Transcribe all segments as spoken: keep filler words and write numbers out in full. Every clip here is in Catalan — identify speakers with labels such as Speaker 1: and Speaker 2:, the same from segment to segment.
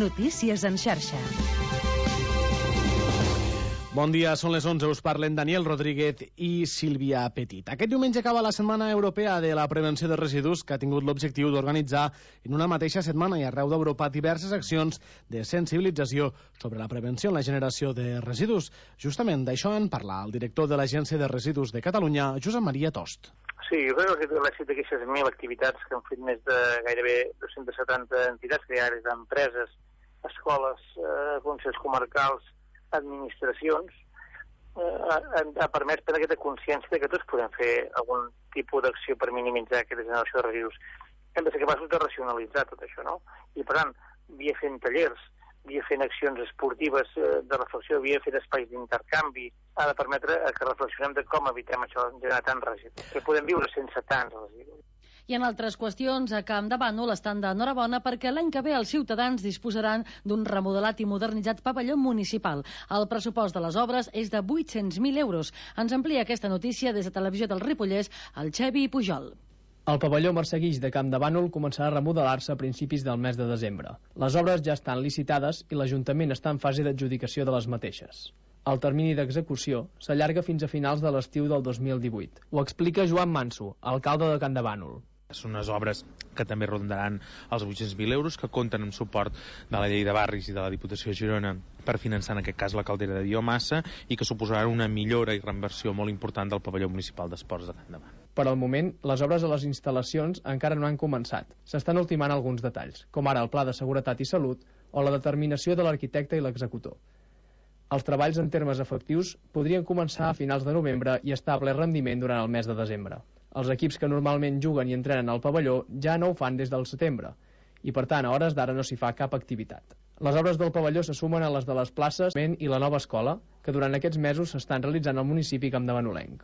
Speaker 1: Notícies en xarxa.
Speaker 2: Bon dia, són les onze, us parlen Daniel Rodríguez i Sílvia Petit. Aquest diumenge acaba la Setmana Europea de la Prevenció de Residus, que ha tingut l'objectiu d'organitzar en una mateixa setmana i arreu d'Europa diverses accions de sensibilització sobre la prevenció en la generació de residus. Justament d'això en parla el director de l'Agència de Residus de Catalunya, Josep Maria Tost.
Speaker 3: Sí, jo crec que l'èxit d'aquestes mil activitats que han fet més de gairebé dos-cents setanta entitats, que hi ha des d'empreses, escoles, eh, consells comarcals, administracions, eh, ha permès prendre aquesta consciència que tots podem fer algun tipus d'acció per minimitzar aquesta generació de residus. Hem de ser capaços de racionalitzar tot això, no? I per tant, via fent tallers, via fent accions esportives de reflexió, via fent espais d'intercanvi, ha de permetre que reflexionem de com evitem això, generar tants residus, que podem viure sense tants residus.
Speaker 4: I en altres qüestions, a Camp de Bànol estan d'enhorabona perquè l'any que ve els ciutadans disposaran d'un remodelat i modernitzat pavelló municipal. El pressupost de les obres és de vuit-cents mil euros. Ens amplia aquesta notícia des de Televisió del Ripollès, el Xevi Pujol.
Speaker 5: El pavelló Mercè Guix de Camp de Bànol començarà a remodelar-se a principis del mes de desembre. Les obres ja estan licitades i l'Ajuntament està en fase d'adjudicació de les mateixes. El termini d'execució s'allarga fins a finals de l'estiu del dos mil divuit. Ho explica Joan Manso, alcalde de Camp de Bànol.
Speaker 6: Són unes obres que també rondaran els vuit-cents mil euros, que compten amb suport de la Llei de Barris i de la Diputació de Girona per finançar en aquest cas la caldera de biomassa i que suposaran una millora i reinversió molt important del pavelló municipal d'esports de Camp de Bànol.
Speaker 5: Per al moment, les obres a les instal·lacions encara no han començat. S'estan ultimant alguns detalls, com ara el Pla de Seguretat i Salut o la determinació de l'arquitecte i l'executor. Els treballs en termes efectius podrien començar a finals de novembre i estar a ple rendiment durant el mes de desembre. Els equips que normalment juguen i entrenen al pavelló ja no ho fan des del setembre i, per tant, a hores d'ara no s'hi fa cap activitat. Les obres del pavelló se sumen a les de les places i la nova escola, que durant aquests mesos s'estan realitzant al municipi campdevanolenc.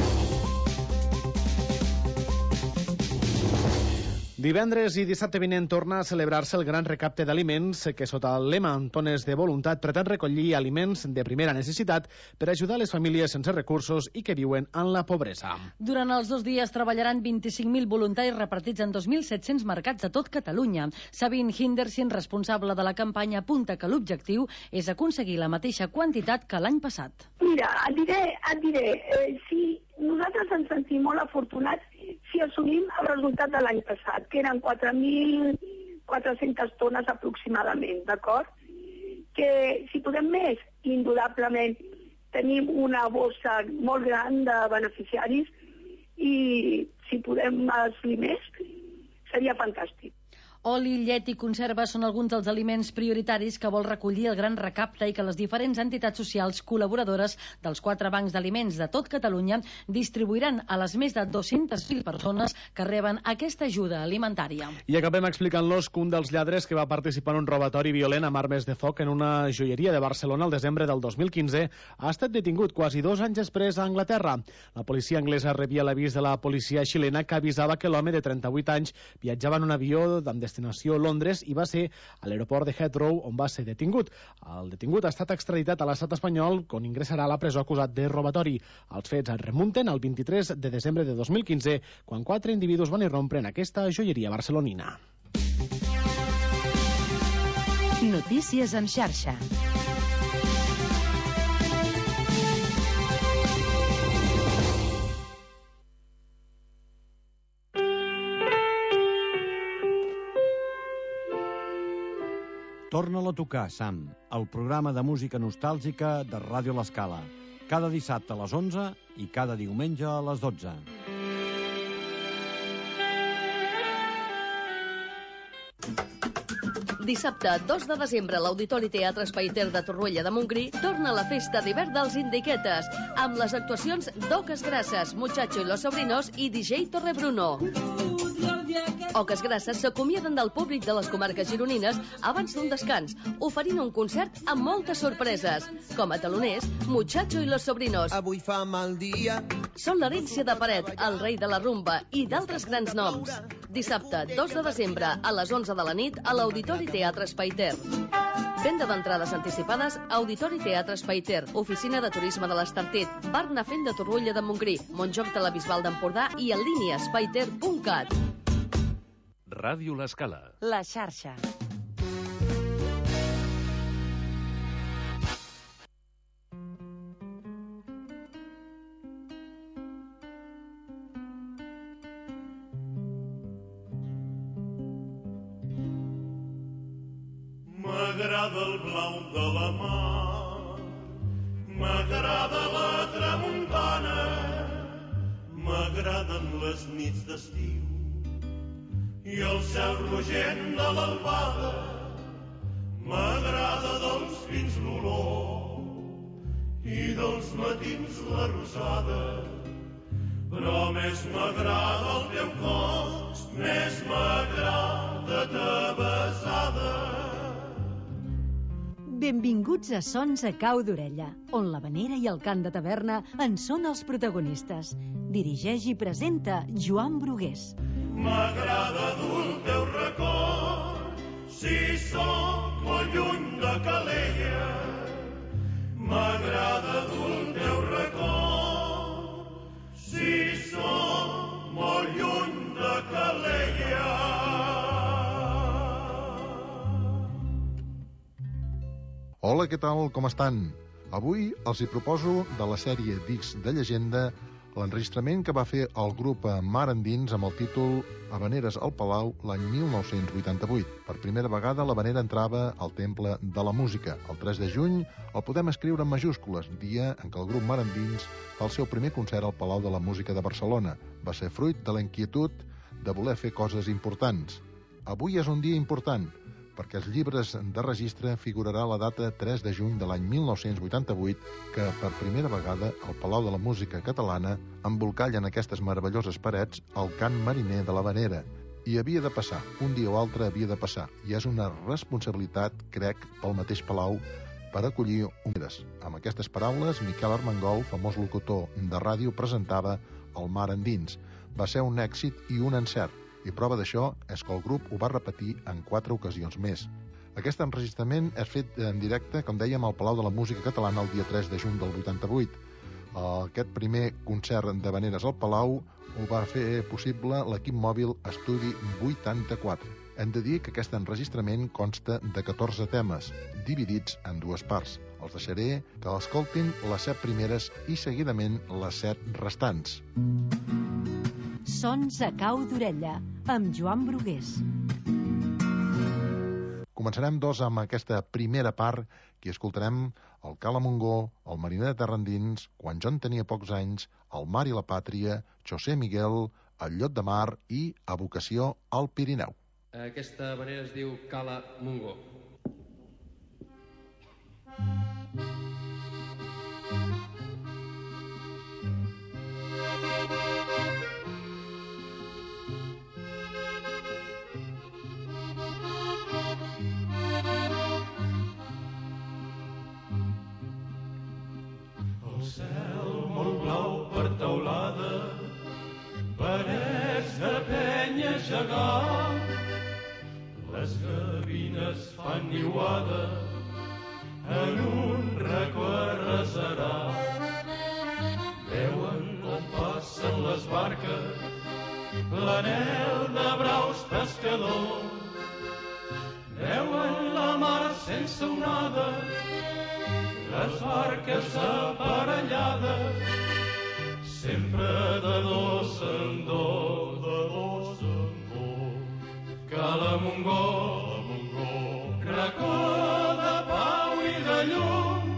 Speaker 2: Divendres i dissabte vinent torna a celebrar-se el gran recapte d'aliments que, sota el lema Tones de Voluntat, pretén recollir aliments de primera necessitat per ajudar les famílies sense recursos i que viuen en la pobresa.
Speaker 4: Durant els dos dies treballaran vint-i-cinc mil voluntaris repartits en dos mil set-cents mercats de tot Catalunya. Sabine Hindersin, responsable de la campanya, apunta que l'objectiu és aconseguir la mateixa quantitat que l'any passat.
Speaker 7: Mira, et diré, et diré, eh, si nosaltres ens sentim molt afortunats si assolim el resultat de l'any passat, que eren quatre mil quatre-centes tones aproximadament, d'acord? Que si podem més, indudablement tenim una bossa molt gran de beneficiaris i si podem assolir més, seria fantàstic.
Speaker 4: Oli, llet i conserva són alguns dels aliments prioritaris que vol recollir el gran recapte i que les diferents entitats socials col·laboradores dels quatre bancs d'aliments de tot Catalunya distribuiran a les més de dues-centes mil persones que reben aquesta ajuda alimentària.
Speaker 2: I acabem explicant-los que un dels lladres que va participar en un robatori violent amb armes de foc en una joieria de Barcelona el desembre del dos mil quinze ha estat detingut quasi dos anys després a Anglaterra. La policia anglesa rebia l'avís de la policia xilena que avisava que l'home de trenta-vuit anys viatjava en un avió amb destinació Londres i va ser a l'aeroport de Heathrow on va ser detingut. El detingut ha estat extraditat a l'estat espanyol on ingressarà a la presó acusat de robatori. Els fets es remunten al vint-i-tres de desembre de dos mil quinze quan quatre individus van irrompre en aquesta joieria barcelonina.
Speaker 1: Notícies en xarxa.
Speaker 8: Torna-la a tocar, Sam, el programa de música nostàlgica de Ràdio L'Escala. Cada dissabte a les onze i cada diumenge a les dotze.
Speaker 9: Dissabte, dos de desembre, a l'Auditori Teatre Espaiter de Torroella de Montgrí torna la festa d'hivern dels Indiquetes, amb les actuacions d'Oques Grasses, Muchacho y los Sobrinos i D J Torrebruno. Oques Grasses s'acomiaden del públic de les comarques gironines abans d'un descans, oferint un concert amb moltes sorpreses. Com a taloners, Muchacho y los Sobrinos.
Speaker 10: Avui fa mal dia.
Speaker 9: Són l'herència de Paret, el rei de la rumba i d'altres grans noms. Dissabte, dos de desembre, a les onze de la nit, a l'Auditori Teatre Espaiter. Venda d'entrades anticipades, Auditori Teatre Espaiter, Oficina de Turisme de l'Estartit, Bar Nafent de Torroella de Montgrí, Montjoc de la Bisbal d'Empordà i en línia espaiter punt cat.
Speaker 11: Ràdio L'Escala.
Speaker 1: La xarxa.
Speaker 10: M'agrada el blau de la mar, m'agrada la tramuntana, m'agraden les nits d'estiu i el cel rogent de l'albada, m'agrada dels vins l'olor i dels matins la rosada, però més m'agrada el teu cos, més m'agrada ta besada.
Speaker 11: Benvinguts a Sons a Cau d'Orella, on l'havanera i el cant de taverna en són els protagonistes. Dirigeix i presenta Joan Brugués.
Speaker 10: M'agrada dur el teu record, si soc molt lluny de Calella. M'agrada dur el teu record, si soc molt lluny de Calella.
Speaker 12: Hola, què tal? Com estan? Avui els hi proposo de la sèrie Discs de Llegenda l'enregistrament que va fer el grup Mar Endins amb el títol Havaneres al Palau l'any mil nou-cents vuitanta-vuit. Per primera vegada l'havanera entrava al Temple de la Música. El tres de juny el podem escriure en majúscules, dia en què el grup Mar Endins fa el seu primer concert al Palau de la Música de Barcelona. Va ser fruit de la inquietud de voler fer coses importants. Avui és un dia important, perquè als llibres de registre figurarà la data tres de juny de l'any mil nou-cents vuitanta-vuit, que per primera vegada al Palau de la Música Catalana embolcallen aquestes meravelloses parets el cant mariner de l'havanera. I havia de passar, un dia o altre havia de passar, i és una responsabilitat, crec, pel mateix Palau, per acollir hongueres. Amb aquestes paraules, Miquel Armengol, famós locutor de ràdio, presentava el Mar Endins. Va ser un èxit i un encert, i prova d'això és que el grup ho va repetir en quatre ocasions més. Aquest enregistrament és fet en directe, com dèiem, al Palau de la Música Catalana el dia tres de juny del vuitanta-vuit. Aquest primer concert d'havaneres al Palau ho va fer possible l'equip mòbil Estudi vuitanta-quatre. Hem de dir que aquest enregistrament consta de catorze temes, dividits en dues parts. Els deixaré que l'escoltin les set primeres i seguidament les set restants.
Speaker 11: Sons a Cau d'Orella, amb Joan Brugués.
Speaker 12: Començarem, doncs, amb aquesta primera part, que escoltarem el Cala Montgó, el Mariner de Terra Endins, Quan jo en tenia pocs anys, El mar i la pàtria, José Miguel, El llot de mar i Evocació al Pirineu.
Speaker 13: Aquesta manera es diu Cala Montgó.
Speaker 10: El cel molt blau per teulada, parets de penya gegant, les gavines fan niuada en un racó arreserat. Veuen com passen les barques, l'anel de braus pescadors. Veuen la mar sense onada, les barques aparellades, sempre de dos en dos, de dos en dos. Cala Montgó, racó de pau i de llum,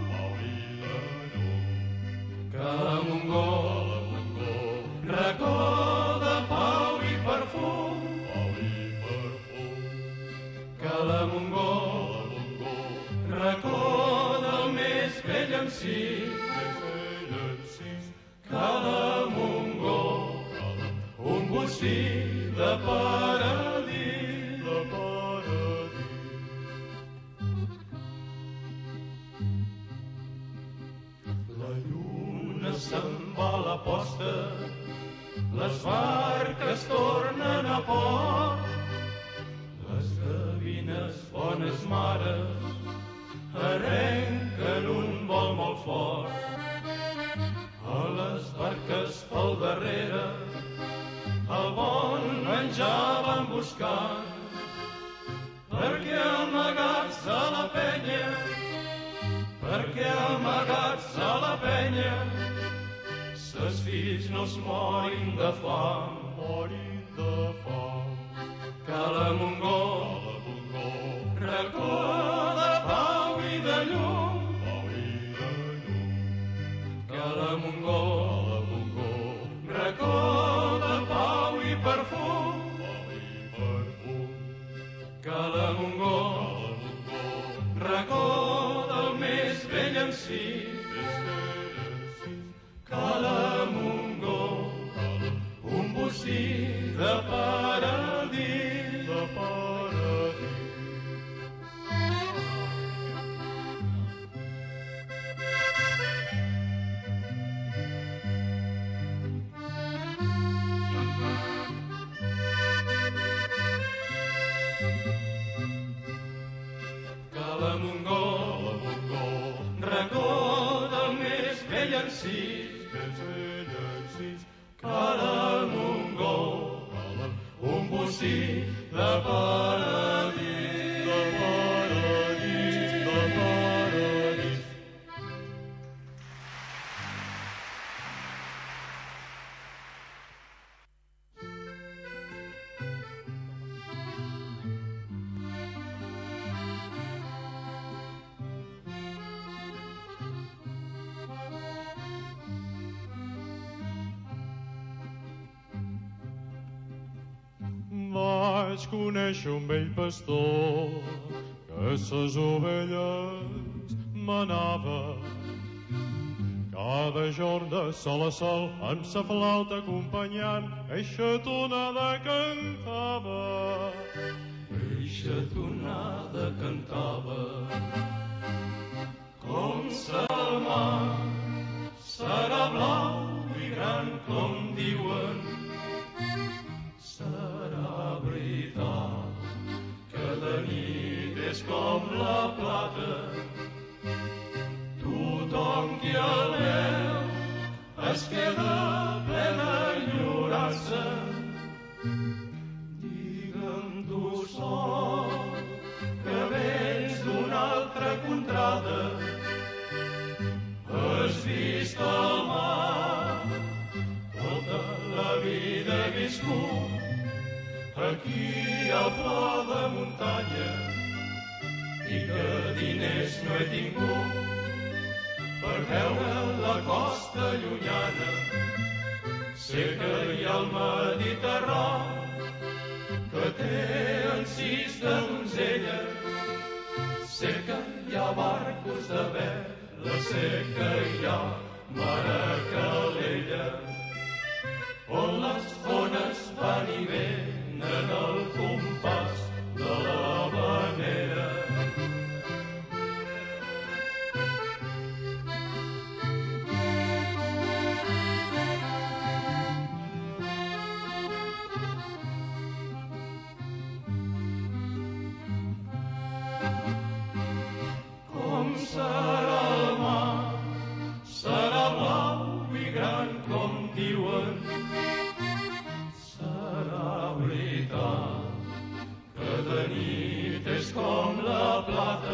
Speaker 10: Cala Montgó, racó de pau i perfum, Cala Montgó, racó del més vell encís, Cala Montgó, un bocí de paradís, de paradís. La lluna se'n va a la posta, les barques tornen a port, les gavines, bones mares, arrenquen un vol molt fort. A les barques pel darrere el bon menjar van buscant, perquè amagats a la penya, perquè amagats a la penya, ses fills no es morin de fam, morin de fam. Cala Montgó, racó de de paradís, de paradís. Cala Montgó, racó del més vell encís, més vell encís. Cala Montgó, un bocí de paradís, de paradís, de paradís. Vaig conèixer un vell pastor que ses ovelles manava. Cada jorn de sol a sol amb sa flauta acompanyant eixa tonada cantava. Eixa tonada cantava com el mar serà blau i gran com diuen. Serà veritat que de nit és com la plata. Tothom qui el veu es queda ple d'enyorança. Digue'm tu sol que vens d'una altra contrada. Has vist el mar, tota la vida he viscut aquí al pla de muntanya, i que diners no he tingut per veure la costa llunyana. Sé que hi ha el Mediterrani que té encís de donzella. Sé que hi ha barcos de vela, sé que hi ha mar a Calella, on les ones van i venen en el compàs de l'havanera. Com serà el mar, serà blau i gran com diuen. Serà veritat que de nit és com la plata.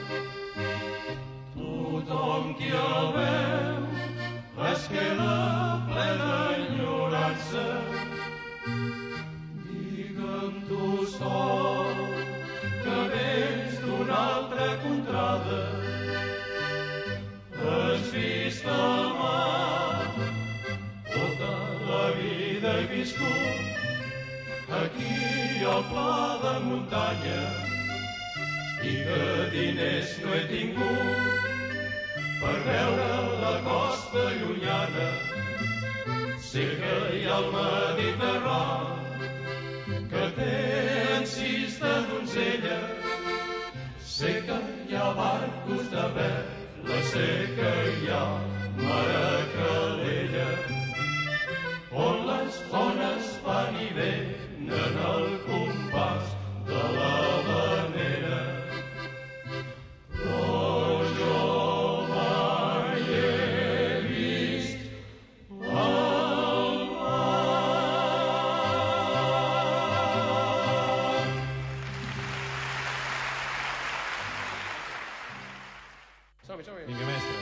Speaker 10: Tothom qui el veu es queda ple d'enyorança. Digue'm tu sol que vens d'una altra contrada. Has vist el mar, tota la vida he viscut aquí al pla de muntanya, i que diners no he tingut per veure la costa llunyana. Sé que hi ha el Mediterrani que té encís de donzella. Sé que hi ha barcos de vela, sé que hi ha mar a Calella, on les ones van i venen al compàs de l'havanera. Però jo mai he vist el mar.
Speaker 5: Som-hi, som-hi.
Speaker 6: Vinga, mestre.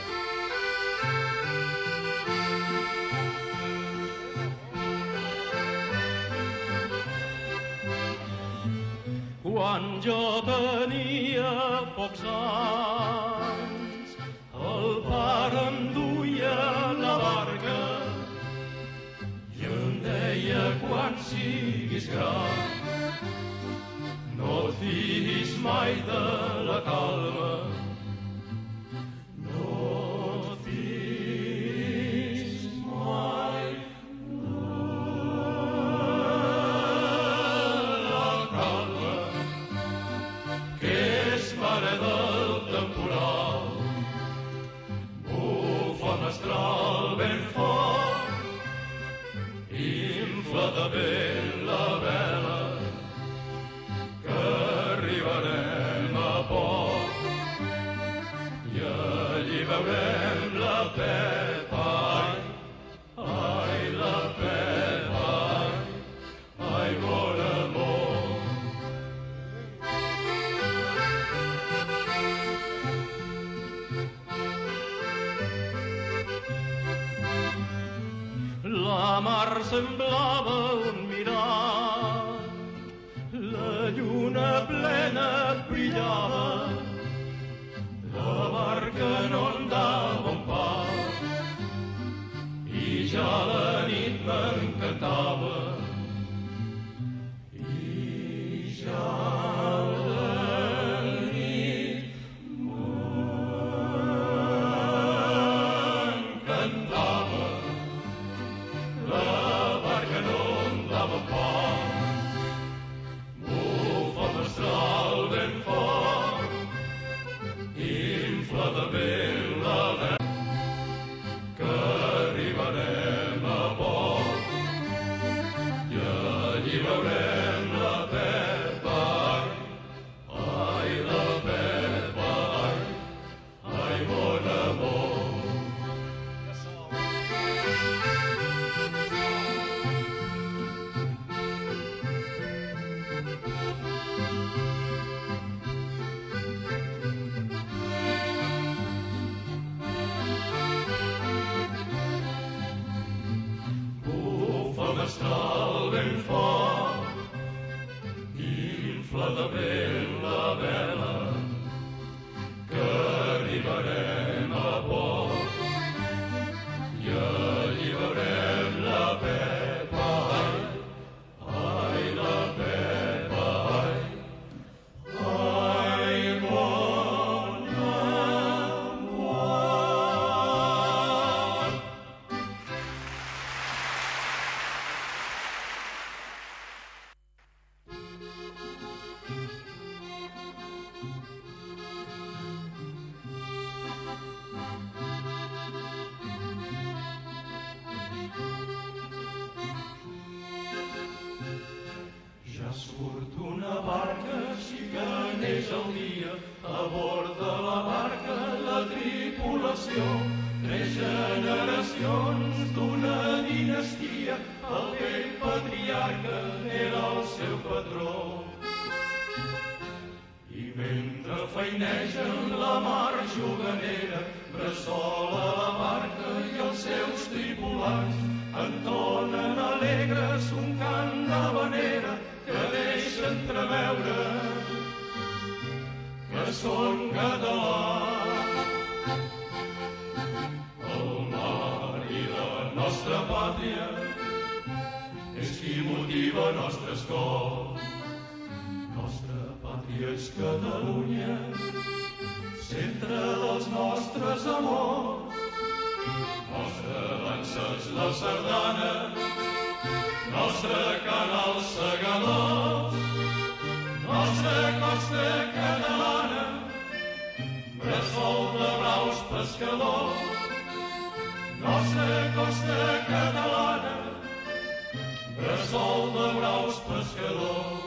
Speaker 10: Quan jo tenia pocs anys, el pare em duia la barca i em deia quan siguis gran no et fiïs mai de la calma, no et fiïs mai de de vent la vela, que arribarem a port i allí veurem la Pepa, ai, ai, la Pepa, ai, ai, bon amor. La mar semblava un mirar, la lluna plena brillava, la barca no andava un pas, i ja la nit m'encantava, i ja la nit m'encantava. La barca no andava pas, bufa el mestral ben fort, infla de vent la vela, que arribarem a port i allí veurem la Pepa, ai, la Pepa, ai, ai, bon amor. Mestral ben fort, infla de vent la vela, que arribarem a port i allí veurem la Pepa, ai, la Pepa, ai, ai, bon amor. Ja surt una barca, així que neix el dia, a bord de la barca la tripulació, tres generacions d'una dinastia, el vell patriarca era el seu patró. I mentre feinegen la mar juganera, bressola la barca i els seus tripulants entonen alegres un cant d'havanera que deixa entreveure que són catalans. El mar i la nostra pàtria és qui motiva nostres cors. Nostra pàtria és Catalunya, centre dels nostres amors. Nostra dansa és la sardana, nostre canal segador, nostra costa catalana, bressol de braus pescadors. Nostra costa catalana, bressol de braus pescadors.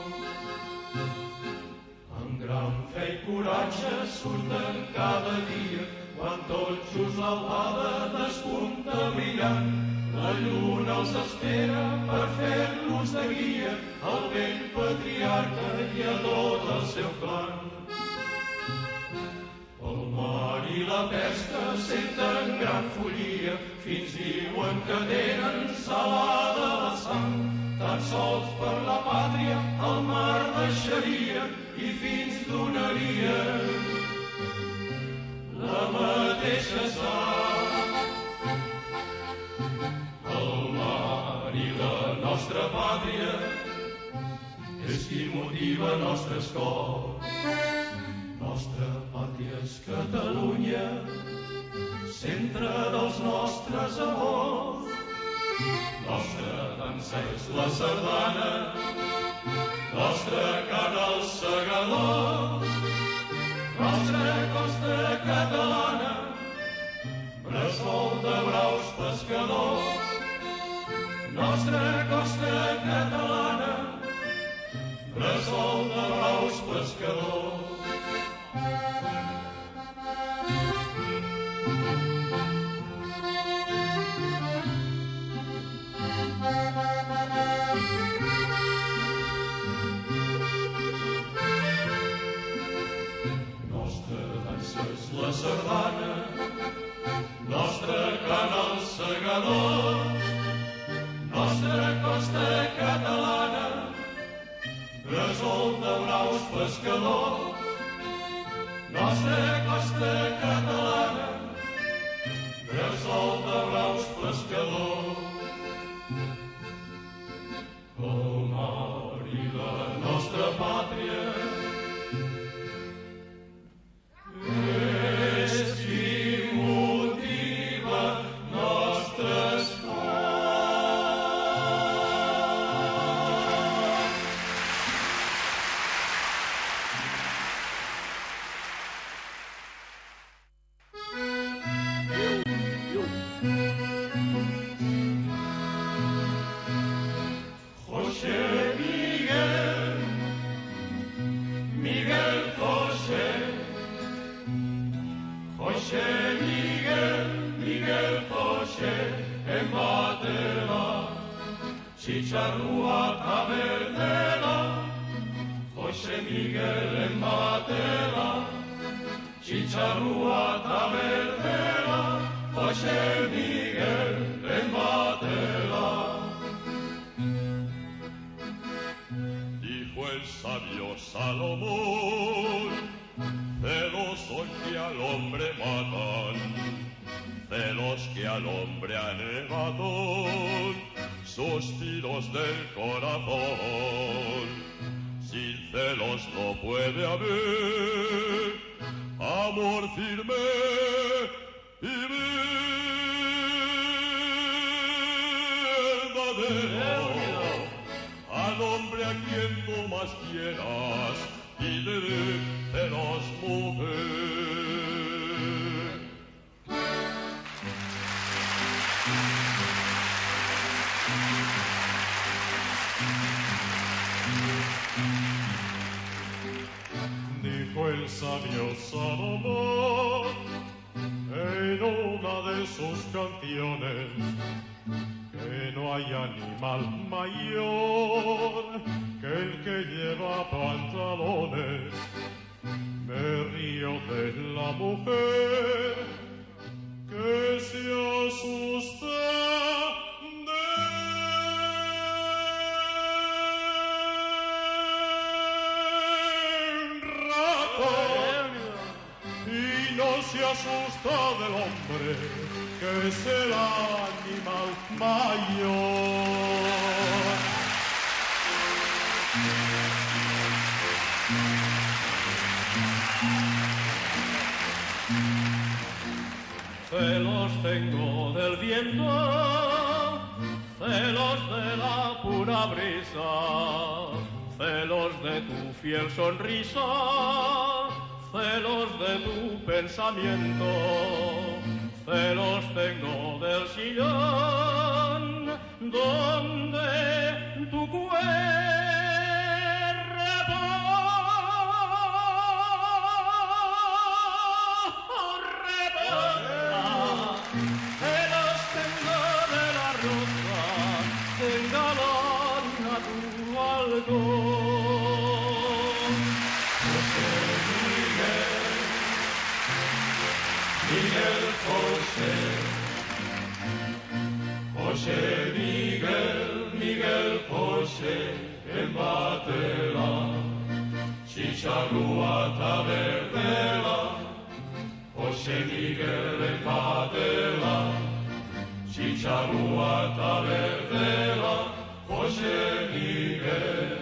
Speaker 10: Amb gran fe i coratge surten cada dia, quan tot just l'albada despunta brillant. La lluna els espera per fer-los de guia al vell patriarca i a tot el seu clan. El mar i la pesca senten gran follia, fins diuen que tenen salada la sang. Tan sols per la pàtria el mar deixaria i fins donaria la mateixa sang. El mar i la nostra pàtria és qui motiva nostres cors. Nostra pàtria és Catalunya, centre dels nostres amors. Nostra dansa és la sardana, nostre canal segador. Nostra costa catalana, bressol de braus pescadors. nostra costa catalana, bressol de braus pescadors. Nostra dansa és la sardana, nostre canal segador, nostra costa catalana, bressol de braus pescadors. Nostra costa catalana, bressol de braus pescadors. El mar i la nostra pàtria és qui motiva nostres Chicharrua tabernela, José Miguel en batela. Chicharrua tabernela, José Miguel en batela. Dijo el sabio Salomón, celos son que al hombre matan, celos que al hombre arrebatan suspiros del corazón. Sin celos no puede haber amor firme y verdadero. Al hombre a quien tú más quieras y de celos mujer. Dijo el sabio Salomón en una de sus canciones que no hay animal mayor que el que lleva pantalones. Me río de la mujer que se asusta se asusta del hombre que es el animal mayor. Celos tengo del viento, celos de la pura brisa, celos de tu fiel sonrisa, celos de tu pensamiento, celos tengo del sillón donde tu cuerpo reposa, celos tengo de la rosa que engalana tu balcón. Miguel José, José Miguel, Miguel José, en batela, chicharrua tabernela, José Miguel en batela, chicharrua tabernela, José Miguel.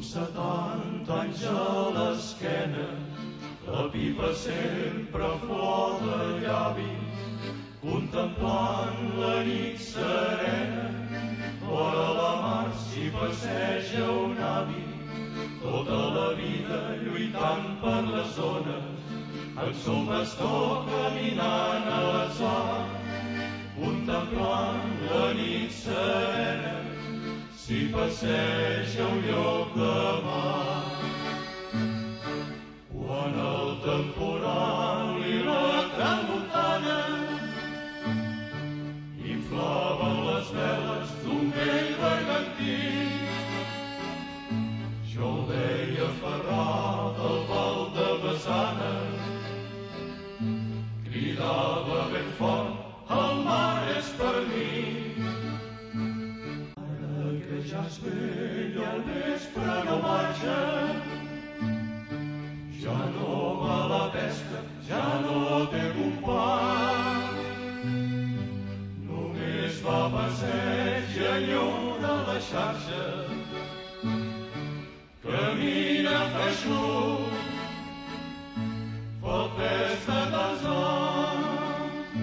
Speaker 10: setanta anys a l'esquena, la pipa sempre flor de llavis, contemplant la nit serena, vora la mar s'hi passeja un avi, tota la vida lluitant per les zones, amb son bastó caminant a l'atzar, contemplant la nit serena, s'hi passeja un lloc de mar. Quan el temporal i la tramuntana inflaven les veles d'un vell bergantí, jo el veia aferrat al pal de Massana, cridava ben fort, el mar és per mi. Ara que ja és vell al vespre no marxa, ja no va a la pesca, ja no té company, només va a passeig i enyora la xarxa, camina feixuc pel pes de tants anys.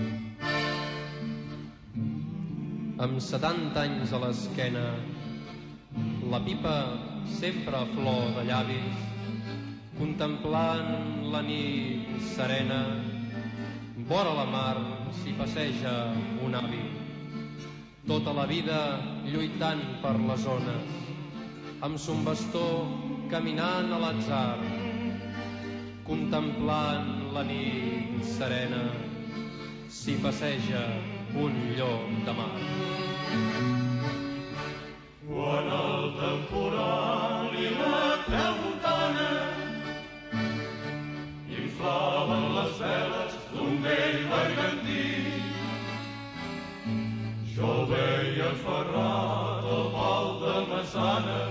Speaker 13: Amb setanta anys a l'esquena, la pipa sempre a flor de llavis, contemplant la nit serena, vora la mar s'hi passeja un avi, tota la vida lluitant per les ones, amb son bastó caminant a l'atzar, contemplant la nit serena, s'hi passeja un lloc de mar.
Speaker 10: Quan el temporal i la tramuntana inflaven les veles d'un vell bergantí, jo el veia aferrat al pal de Massana,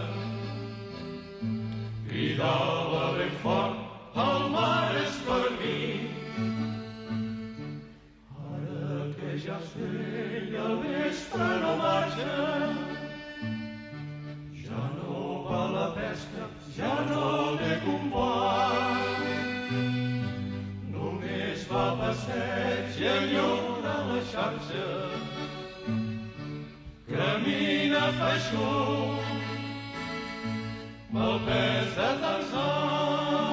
Speaker 10: cridava ben fort, el mar és per mi. Ara que ja és vell al vespre no marxa, ja no va a la pesca, ja no té company, només va a passeig i enyora la xarxa, camina feixuc pel pes de tants anys.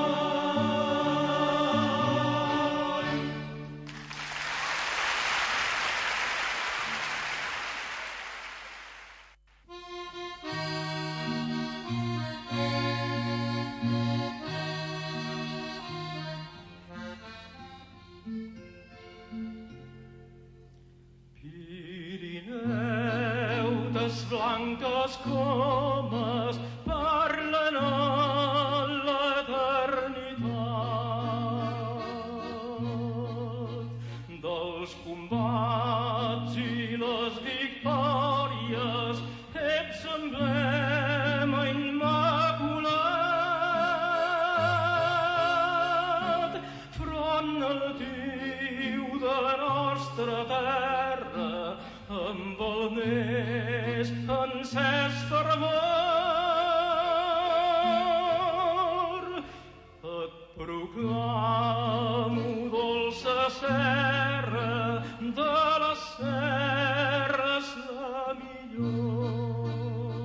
Speaker 10: Blanques comes parlen a l'eternitat dels combats i les victòries, ets emblema immaculat, front altiu de la nostra terra, amb el més encès fervor, et proclamo dolça serra, de les serres la millor.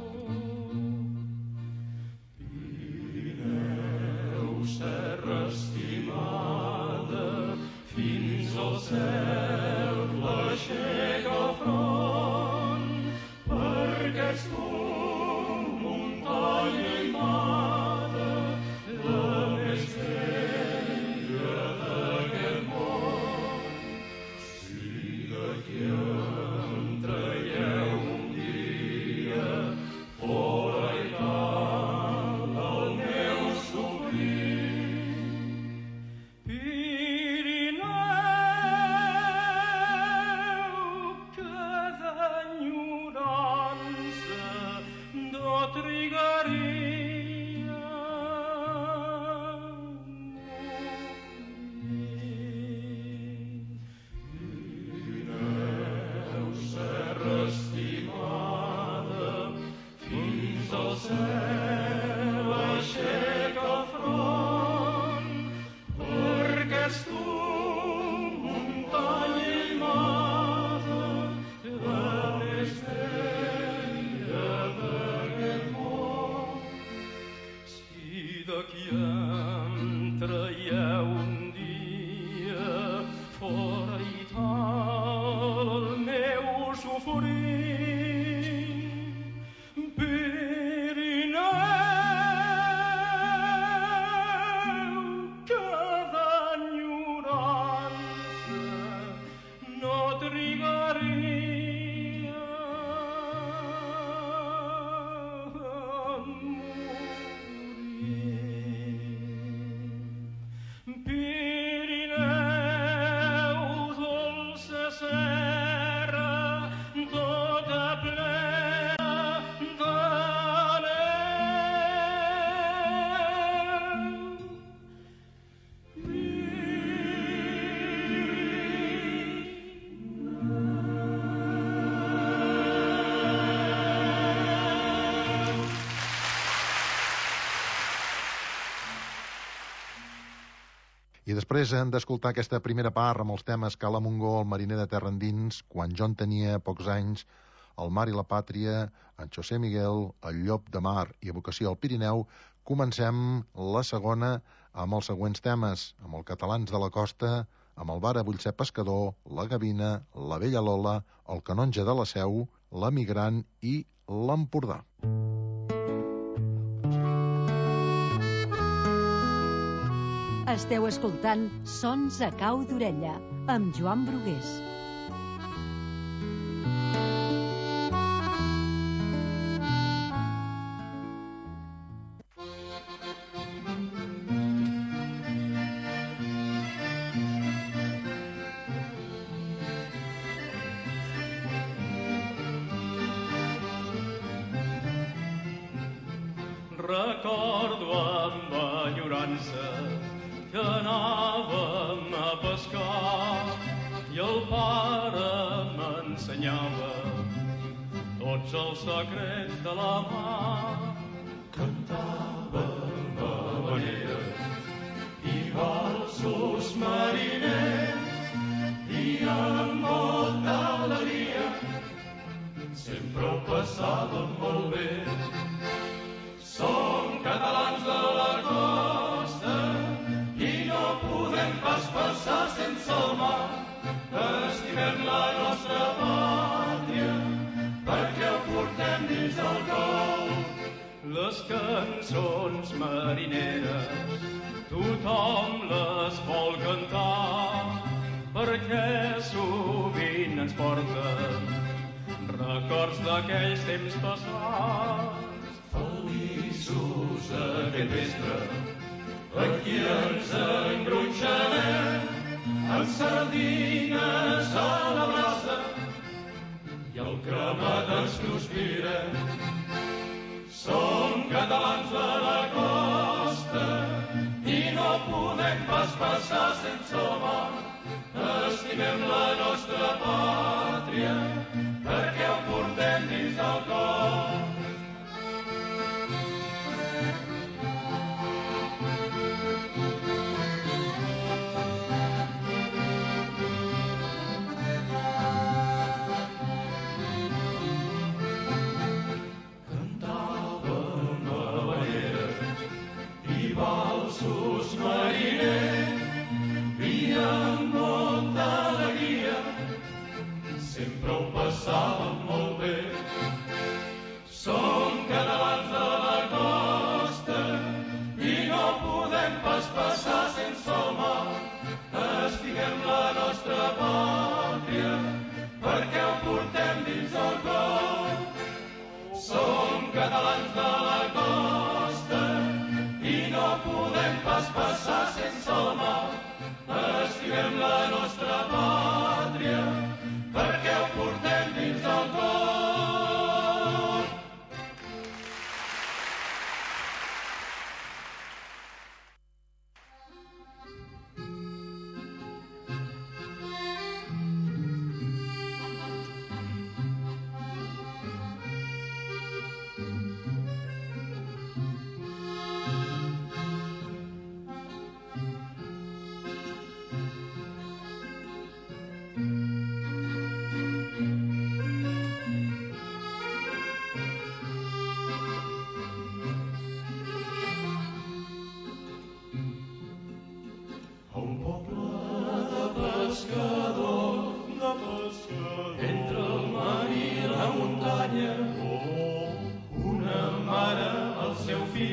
Speaker 10: Pirineu, serra estimada, fins al cel l'aixeca el front, perquè ets tu, muntanya aimada, la més bella d'aquest món. Si d'aquí em traieu un dia, fora i tal el meu sofrir. Pirineu, trigaria Pirineu, serra estimada, fins al cel aixeca front, perquè és tu, muntanya i mare, la més bella d'aquest món. Si d'aquí em traieu un dia fora i tal el meu sofrir, Pirineu, cada enyorança no trigaria a morir. Pirineu, dolça serra, tota plena de
Speaker 12: I després hem d'escoltar aquesta primera part amb els temes Cala Montgó, el mariner de terra endins, Quan jo en tenia pocs anys, El mar i la pàtria, en José Miguel, El llop de mar i Evocació al Pirineu. Comencem la segona amb els següents temes, amb el Catalans de la Costa, amb el Bar a Vull ser pescador, La Gavina, La Vella Lola, El canonge de la Seu, La Migrant i l'Empordà.
Speaker 11: Esteu escoltant Sons a cau d'orella, amb Joan Brugués.
Speaker 10: Recordo amb enyorança que anàvem a pescar i el pare m'ensenyava tots els secrets de la mar. Cantàvem habaneres i valsos mariners i amb molta alegria sempre ho passàvem molt bé. Som catalans de la costa i no podem pas passar sense el mar. Estimem la nostra pàtria perquè ho portem dins el cor. Les cançons marineres tothom les vol cantar perquè sovint ens porten records d'aquells temps passats. Feliços aquest vespre, aquí ens engronxarem amb sardines a la brasa i el cremat ens cruspirem. Som catalans de la costa i no podem pas passar sense el mar. Estimem la nostra pàtria perquè ho portem dins del cor. Valsos mariners i amb molta alegria sempre ho passàvem molt bé. Som catalans de la costa i no podem pas passar sense el mar. Estiguem la nostra pàtria perquè ho portem dins el cor. Som catalans de la costa i no podem pas passar sense el mar. Estimem la nostra pàtria perquè ho portem dins del cor.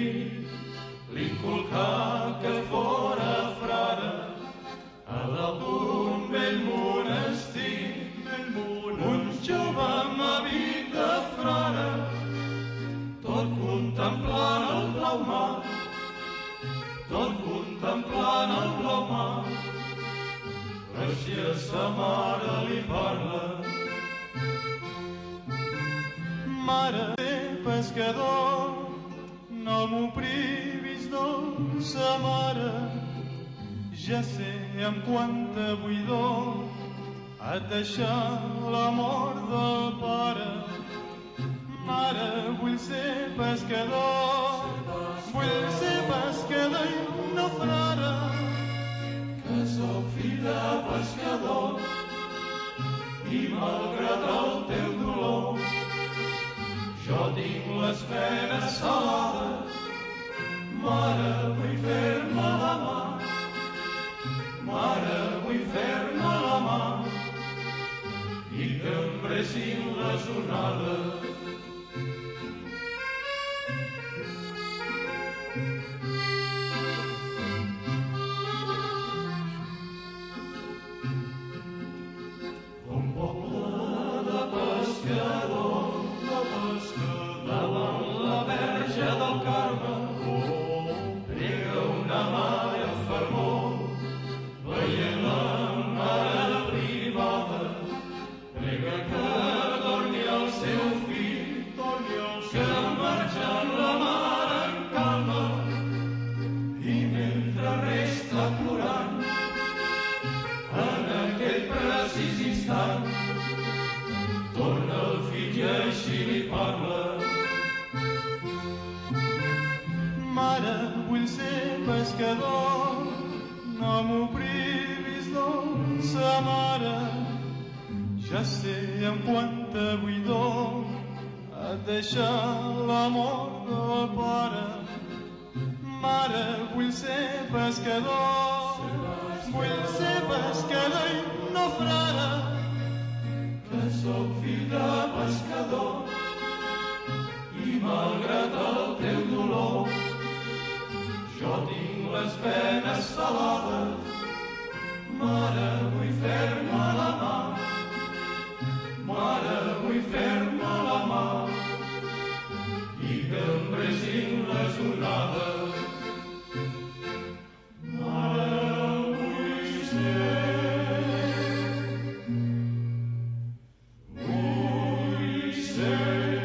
Speaker 10: nit l'inculcà que fora frare a dalt d'un vell monestir. Un jove amb hàbit de frare, tot contemplant el blau mar, tot contemplant el blau mar. Així a sa mare li parla: mare, pescador, no m'ho privis, dolça mare. Ja sé amb quanta buidor et deixar l'amor del pare. Mare, vull ser pescador, vull ser pescador i no frare, que sóc fill de pescador i malgrat el teu dolor jo tinc les penes salades. Mare, vull fer-me la mà, mare, vull fer-me la mà i que em brecin les onades. Un poble de pescador, de pescador, davant la verge del Carme, prega una mare amb fervor, veient la mare privada, prega que torni el seu fill, que marxant la mare en calma, i mentre resta plorant, en aquell precís instant, torna el fill i així li parla: mare, vull ser pescador, no m'ho privis, dolça mare. Ja sé amb quanta buidor et deixar l'amor del pare. Mare, vull ser pescador, vull ser pescador i no frare, que sóc fill de pescador i malgrat el teu dolor jo tinc les penes salades. Mare, vull fer-me la mà, mare, vull fer-me la mà i que em brecin les onades. Mare, vull ser, vull ser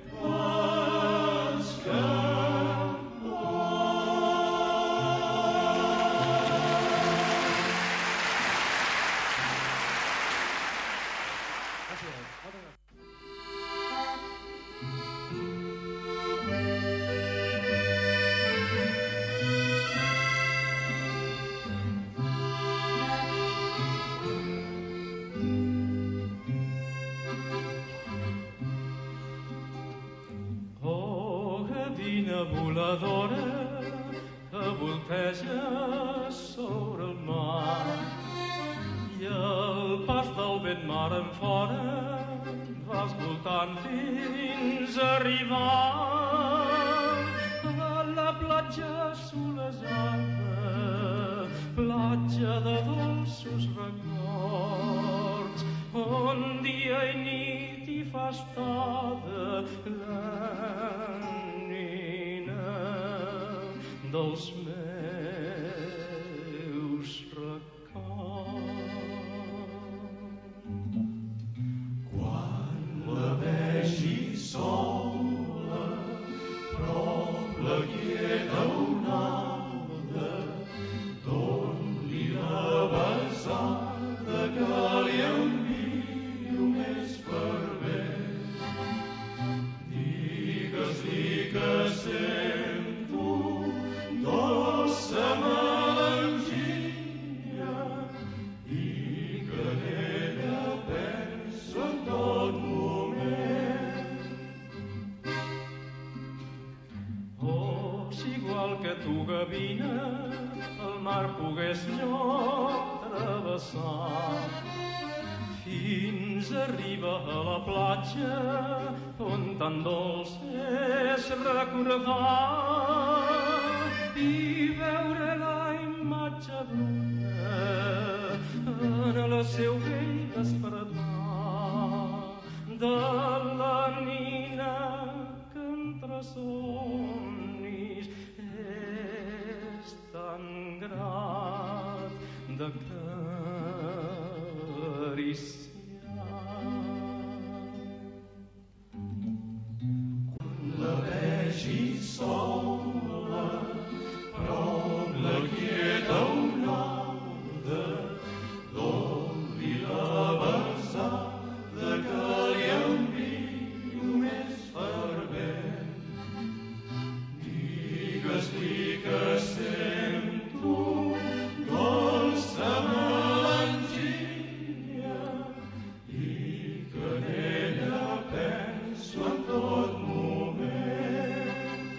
Speaker 10: voladora que volteja sobre el mar i el pas del vent mar en fora vas voltant fins a arribar a la platja solesada, platja de dolços records, on dia i nit hi fa estada la dels meus records. Quan la vegi sola, prop la quieta onada, doni la besada que li envio més fervent. Digues-li que sento dolça melangia i que en ella penso en tot moment. Oh, si igual que tu, gavina, el mar pogués jo travessar fins arriba a la platja on tan dolç és recordar i veure la imatge bruna en el seu vell despertar de la nina que entre somnis és tan grat d'acariciar. Quan la vegi sola, prop la quieta onada, doni la besada que li envio més fervent. Digues-li que sento dolça melangia i que en ella penso en tot moment.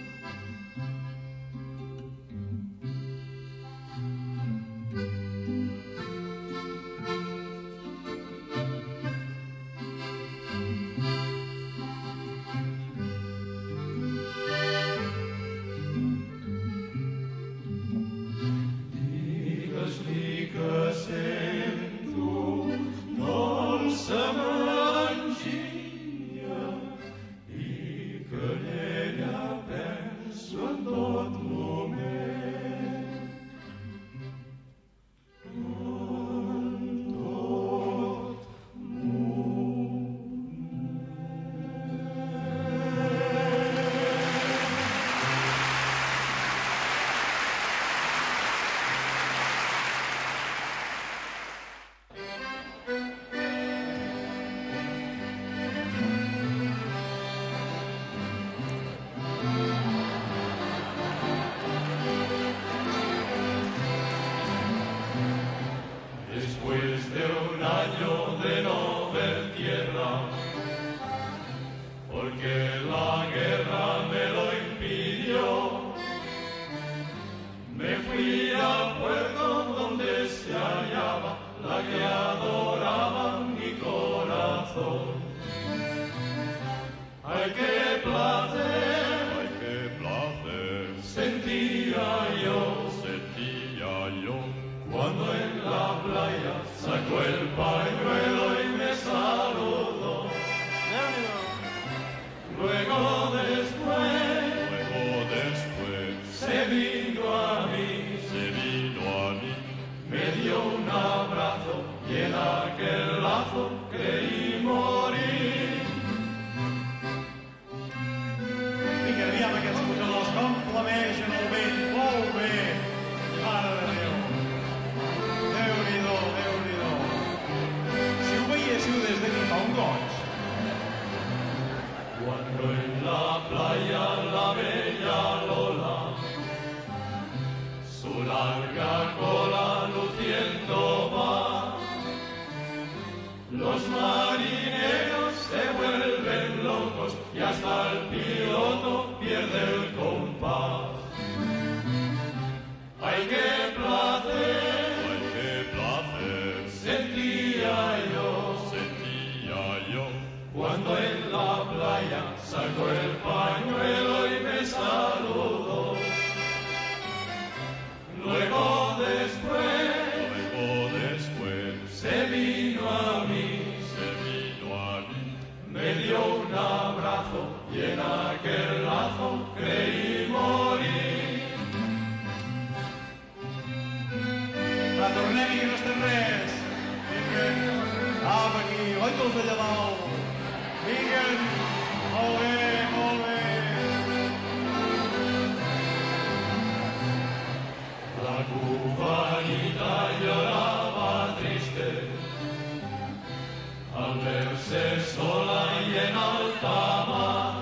Speaker 10: Digues-li que sento dolça melangia i que en ella penso en tot moment. En tot Después de un año de no ver tierra, porque la guerra me lo impidió, me fui al puerto donde se hallaba la que adoraba mi corazón. ¡Ay, qué placer! ¡Ay, qué placer! Sentía yo, sentía yo, cuando en la playa sacó el pañuelo y me saludó. Luego después, luego después, se vino a mí, se vino a mí, me dio un abrazo y en aquel lazo creí morir.
Speaker 14: I que aviam aquests punyadors com flamegen el vent, molt bé, mare de Déu. Déu-n'hi-do, Déu-n'hi-do. Si ho veiéssiu des d'aquí fa un goig.
Speaker 10: Cuando en la playa la bella Lola, su larga cola luciendo va, los marineros se vuelven locos y hasta el piloto pierde el compás. ¡Ay, qué placer! ¡Ay, qué placer! Sentía yo, sentía yo, cuando en la playa sacó el pañuelo y me saludó. Luego después, luego después, se vino a mí, se vino a mí, me dio un abrazo y en aquel lazo creí morir.
Speaker 14: Va, tornem-hi, que no estem res. Vinga, apa aquí, oi que els d'allà dalt. Vinga, molt bé, molt bé.
Speaker 10: La cubanita lloraba triste al verse sola y en alta mar.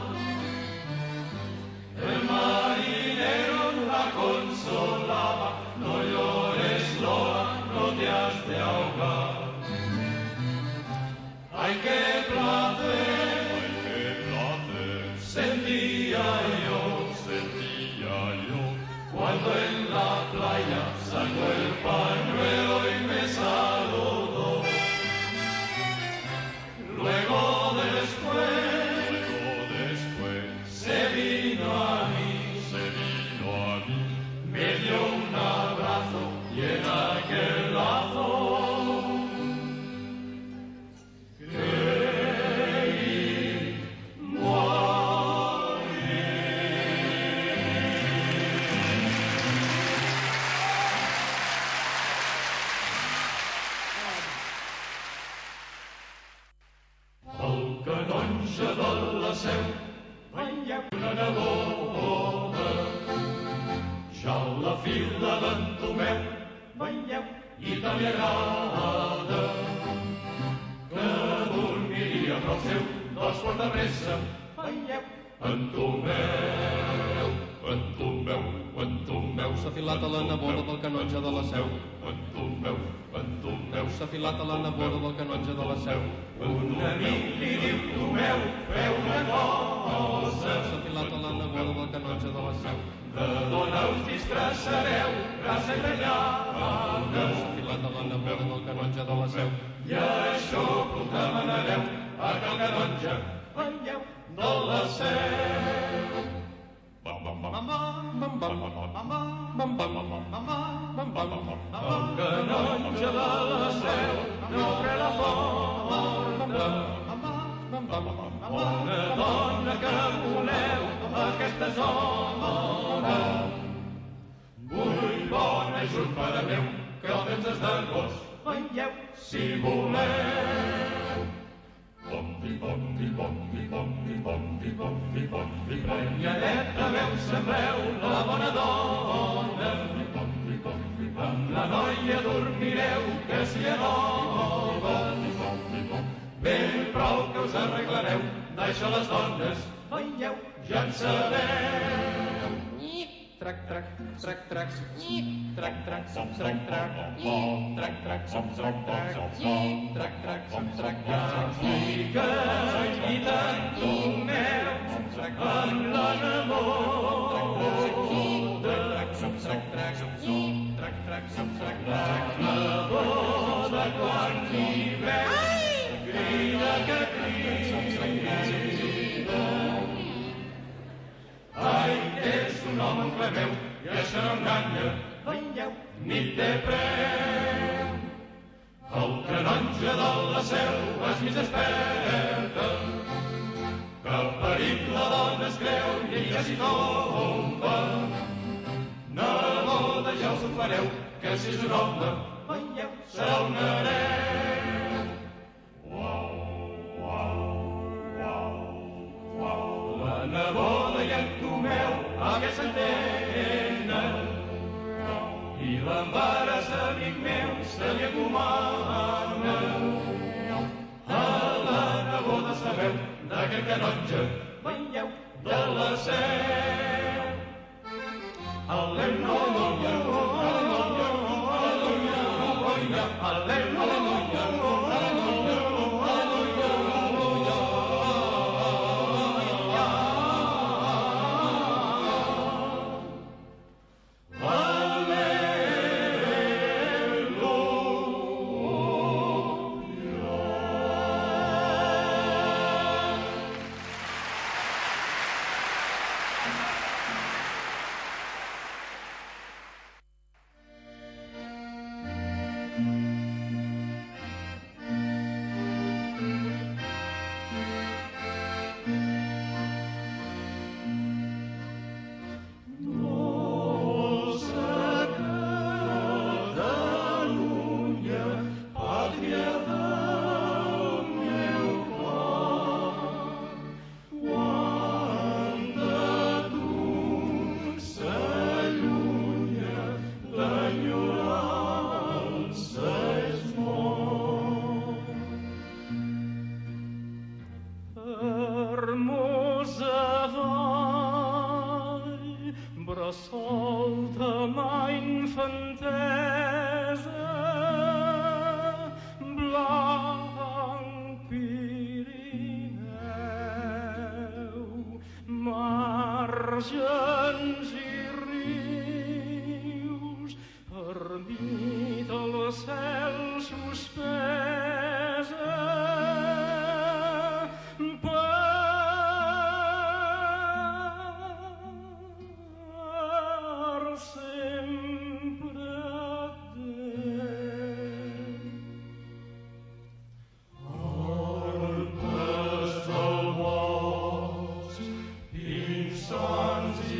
Speaker 10: El marinero la consolaba, no llores Lola, no te has de ahogar. ¡Ay, qué placer! ¡Ay, qué placer! Sentía yo, sentía yo, cuando en la playa sacó el pañuelo y me saludó. fila d'en Tomeu, veieu, i tant li agrada, que dormiria prop seu dos quarts de pressa, veieu, en Tomeu, en Tomeu, en Tomeu,
Speaker 13: s'ha filat a la neboda del canonge de la Seu,
Speaker 10: en Tomeu, en Tomeu,
Speaker 13: s'ha filat a la neboda del canonge de la Seu,
Speaker 10: un amic li diu Tomeu, feu una cosa,
Speaker 13: s'ha filat a la neboda del canonge de la Seu,
Speaker 10: de dona us disfressareu, grassa i tallada,
Speaker 13: s'ha filat a la neboda del canonge de la Seu,
Speaker 10: i això proclamareu a que el canonge, veieu, de la Seu. Bam, bam, bam, bam, bam, bam, bam, bam, bam, bam, el canonge de la Seu no obre la porta. Bona dona que voleu aquesta zona, vull bona i just pare meu, que el temps és d'agost, veieu, si voleu. Bombi, bombi, bombi, bombi, bombi, bombi, bombi, prenyadeta veu sembleu la bona dona, bombi, bombi, amb la noia dormireu que s'hi anova, bombi, bombi, ben prou que us arreglareu, d'això les dones, veieu, ja en sabeu.
Speaker 13: trac, trac, trac, trac, trac, trac, trac, trac, trac, trac, trac, trac, trac, trac, trac, trac, trac,
Speaker 10: i que i tant Tomeu amb la neboda, trac, trac, trac, trac, trac, trac, trac, trac, neboda quan li veu, crida que crida. Ai, és un home en plebeu, i això no enganya, veieu, ni té preu. El canonge de la Seu és mig desperta, que el perill la dona es creu i ella s'hi tomba. Neboda, ja us ho fareu, que si és un home, veieu, serà un hereu. Uau, uau, uau, uau, la neboda i en Tomeu aquest s'entenen, i l'embaràs, amic meu, se li acomana. A la neboda sabeu d'aquest canonge, veieu, de la Seu. Al·leluia, al·leluia, al·leluia, al·leluia, al·leluia, sons i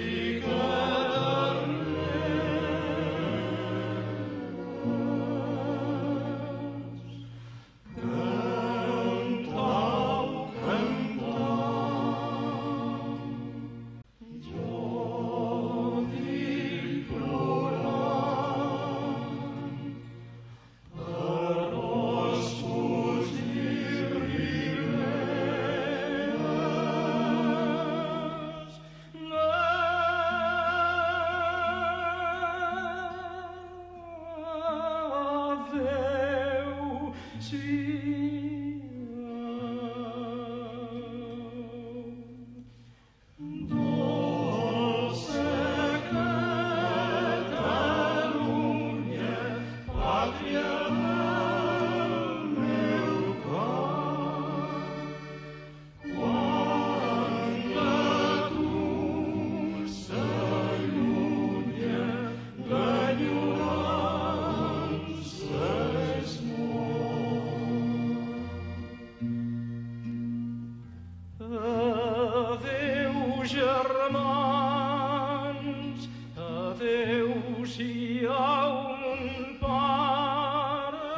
Speaker 10: siau mon pare,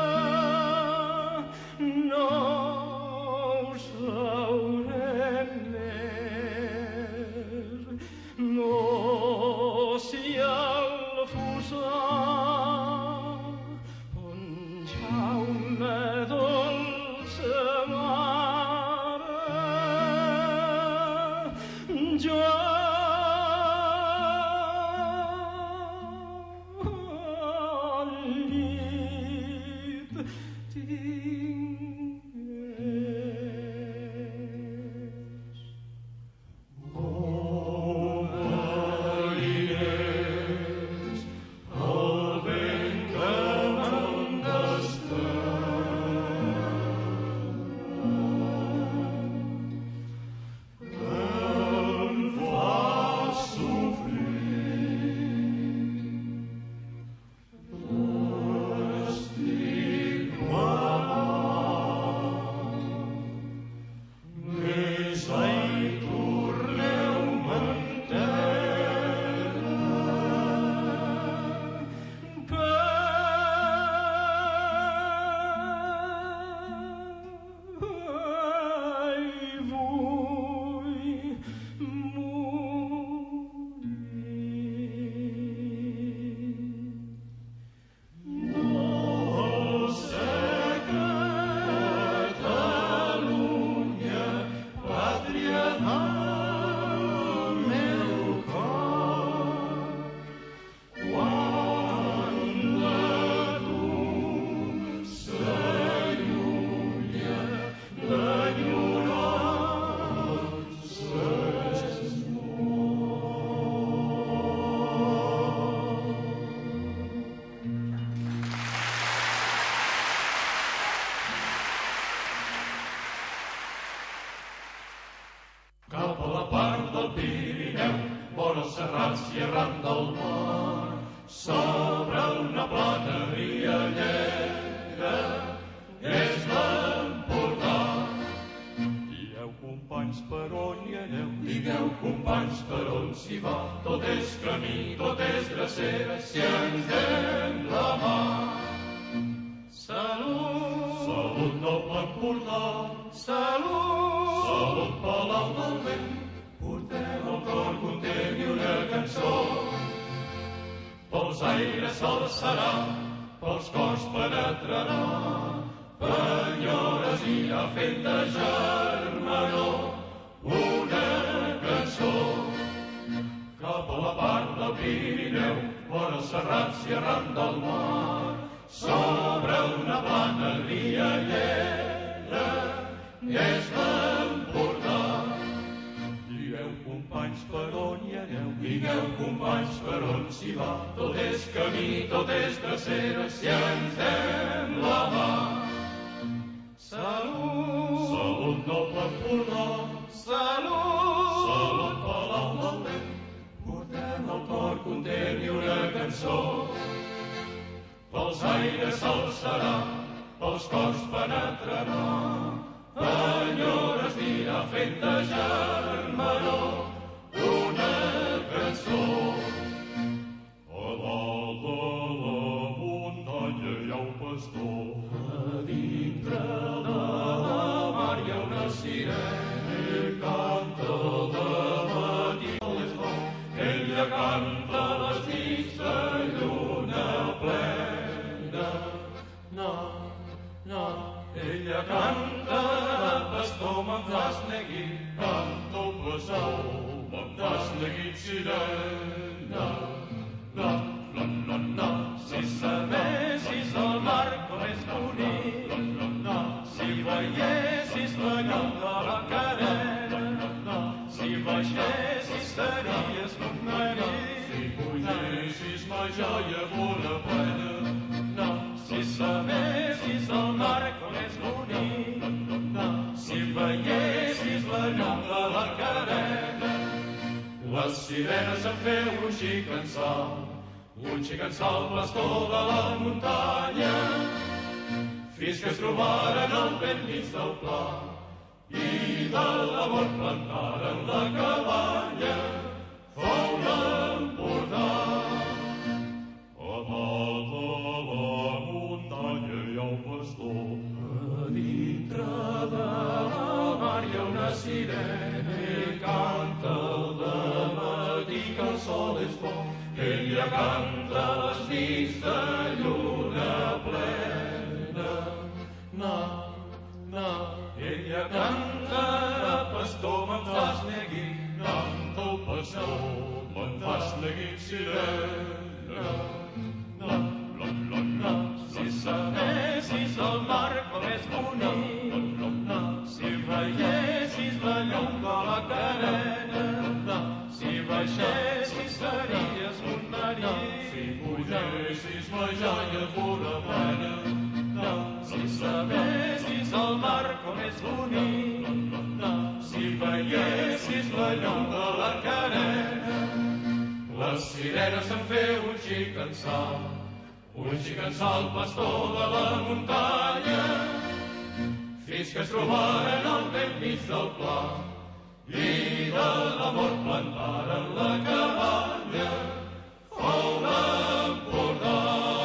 Speaker 10: no ho sabrem més. No siau la fossar on Jaume dolça mare, jo al llit tingués. Oh, mariners, el vent que me'n
Speaker 15: serrats i arran del mar, sobre una plana riallera, és l'Empordà. Digueu, companys, per on hi aneu? Digueu, companys, per on s'hi va? Tot és camí, tot és drecera, si ens dem la mà. Salut! Salut, noble Empordà! Salut! Salut, Palau del Vent! Portem el cor content i una cançó. Pels aires s'alçarà, pels cors penetrarà, penyores irà fent de germanor una cançó. Cap a la part del Pirineu, vora els serrats i arran del mar, sobre una plana riallera, és l'Empordà. Digueu, companys, per on hi aneu? Digueu, companys, per on s'hi va? Tot és camí, tot és drecera, si ens dem la mà. Salut! Salut, noble Empordà! Salut! Salut, Palau del Vent! Portem el cor content i una cançó. Pels aires s'alçarà, pels cors penetrarà, penyores dirà fent de germanor una cançó. A dalt de la muntanya hi ha un pastor, a dintre de la mar hi ha una sirena, ell canta de matí a les nou, ella canta les nits de lluna plena. No, no, ella canta de pastor, me'n fas neguit, canta el pastor, me'n fas neguit, sirena. No, no, no, no, si sabessis el mar com és bonic, no, si veiessis la llum de la carena, no, si baixessis series com marit, si pugéssis ma joia vora plena, no, si sabessis el mar com és bonic, no, si veiessis la llum de la carena. Les sirenes en feu un xic en sal, un xic en sal pastor de la muntanya, fins que es trobaren al vent mig del pla i de l'amor plantaren la cabanya. Fou l'Empordà.
Speaker 10: ella canta les nits de lluna plena. Na, na, ella canta, pastor, me'n fas neguit, canta el pastor, me'n fas neguit, sirena. Na, la, la, na, si sabessis el mar com és bonic, na, si veiessis la llum de la carena, na, si baixessis series un marí, si pugessis la joia pura plena, na, si sabessis el mar com és bonic, na, si veiessis la llum de la carena. Les sirenes se'n feu un xic-en-sal, un xic-en-sal pastor de la muntanya, fins que es trobaren al vell mig del pla i de l'amor plantaren la cabanya fou l'Empordà.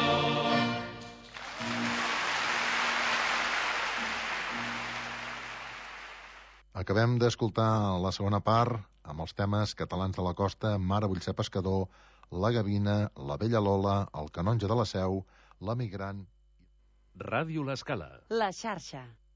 Speaker 12: Acabem d'escoltar la segona part amb els temes catalans de la costa, Mare vull ser pescador, La Gavina, La Vella Lola, El canonge de la Seu, La Migrant.
Speaker 16: Ràdio L'Escala.
Speaker 1: La xarxa.